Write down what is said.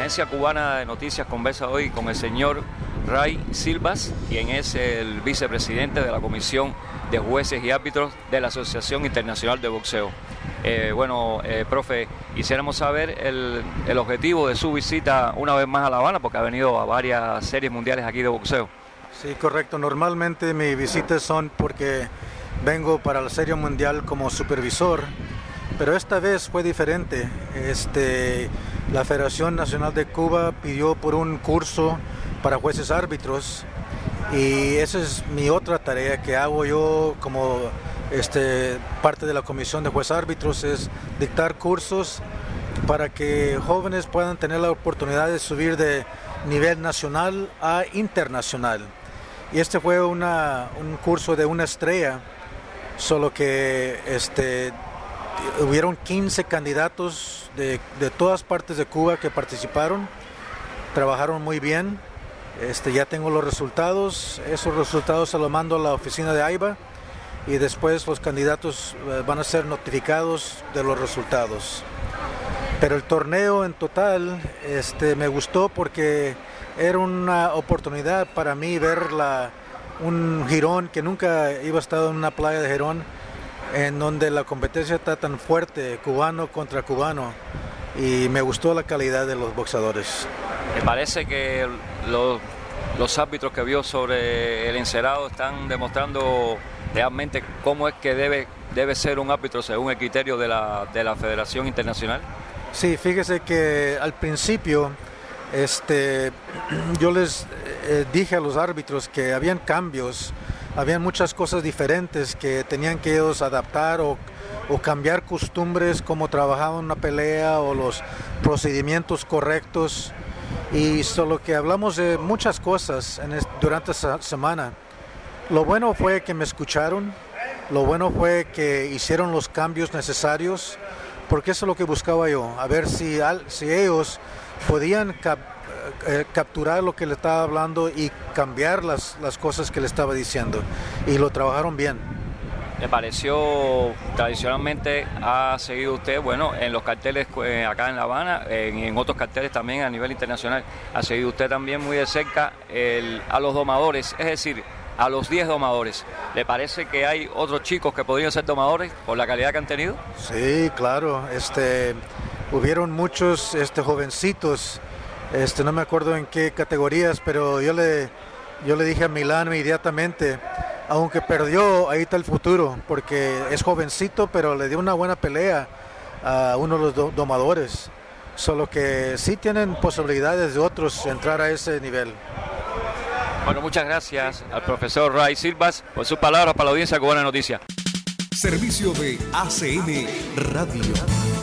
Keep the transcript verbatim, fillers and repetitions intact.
Agencia Cubana de Noticias conversa hoy con el señor Ray Silvas, quien es el vicepresidente de la Comisión de Jueces y Árbitros de la Asociación Internacional de Boxeo. Eh, bueno, eh, profe, quisiéramos saber el, el objetivo de su visita una vez más a La Habana, porque ha venido a varias series mundiales aquí de boxeo. Sí, correcto. Normalmente mis visitas son porque vengo para la Serie Mundial como supervisor, pero esta vez fue diferente. Este, la Federación Nacional de Cuba pidió por un curso para jueces árbitros y esa es mi otra tarea que hago yo como este, parte de la Comisión de Jueces Árbitros, es dictar cursos para que jóvenes puedan tener la oportunidad de subir de nivel nacional a internacional. Y este fue una, un curso de una estrella, solo que este, hubieron quince candidatos de, de todas partes de Cuba que participaron, trabajaron muy bien. Este, ya tengo los resultados, esos resultados se los mando a la oficina de AIBA y después los candidatos van a ser notificados de los resultados. Pero el torneo en total este, me gustó porque era una oportunidad para mí ver la, un jirón que nunca iba a estar en una playa de jirón, en donde la competencia está tan fuerte, cubano contra cubano, y me gustó la calidad de los boxeadores. ¿Me parece que los, los árbitros que vio sobre el encerado están demostrando realmente cómo es que debe, debe ser un árbitro según el criterio de la, de la Federación Internacional? Sí, fíjese que al principio este, yo les eh, dije a los árbitros que habían cambios, habían muchas cosas diferentes que tenían que ellos adaptar o, o cambiar costumbres, como trabajaban una pelea o los procedimientos correctos. Y solo que hablamos de muchas cosas en este, durante esa semana. Lo bueno fue que me escucharon, lo bueno fue que hicieron los cambios necesarios, porque eso es lo que buscaba yo, a ver si, si ellos podían cap, eh, capturar lo que le estaba hablando y cambiar las, las cosas que le estaba diciendo, y lo trabajaron bien. ¿Le pareció, tradicionalmente ha seguido usted, bueno, en los carteles eh, acá en La Habana, en, en otros carteles también a nivel internacional, ha seguido usted también muy de cerca el, a los domadores, es decir, a los diez domadores? ¿Le parece que hay otros chicos que podrían ser domadores por la calidad que han tenido? Sí, claro, este, hubieron muchos este, jovencitos, este, no me acuerdo en qué categorías, pero yo le, yo le dije a Milán inmediatamente, aunque perdió, ahí está el futuro, porque es jovencito, pero le dio una buena pelea a uno de los do- domadores. Solo que sí tienen posibilidades de otros entrar a ese nivel. Bueno, muchas gracias al profesor Ray Silvas por sus palabras para la audiencia Cubana de Noticias. Servicio de A C N Radio.